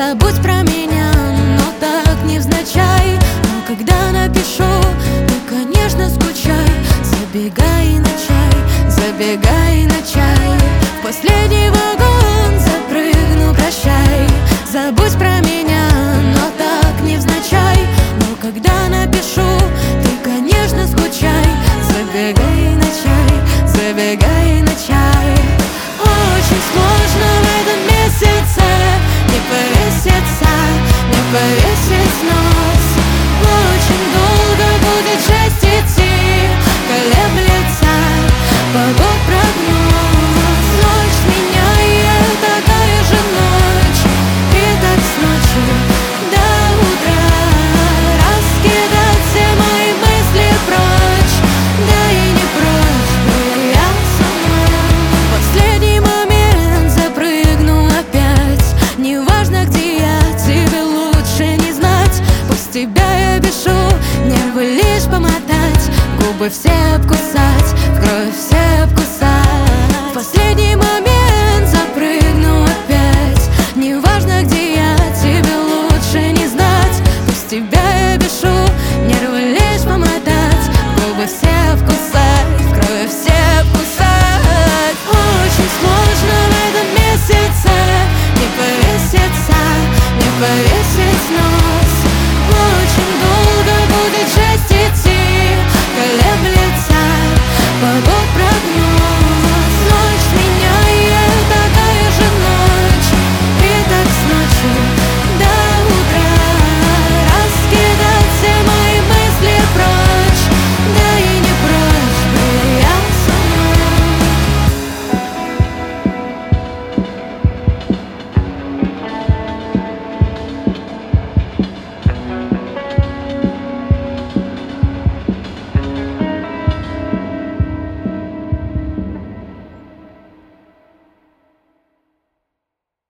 Забудь про меня, но так невзначай. Но когда напишу, ты, конечно, скучай. Забегай на чай, забегай на чай. В последний вагон запрыгну, прощай. Забудь про меня, но так невзначай. Но когда напишу, ты, конечно, скучай. Забегай на чай, забегай на чай. Очень сложно в этом месяце не повеситься, не повесить нос. Очень долго будет жесть идти, колеблется погодпрогноз. Ночь сменяет такая же ночь, и так с ночи до утра раскидать все мои мысли прочь. Да и не прочь бы я сама. В последний момент запрыгну опять. Неважно, где я, тебе лучше не знать. Пусть тебя я бешу, нервы лишь помотать, губы все обкусать, в кровь все обкусать.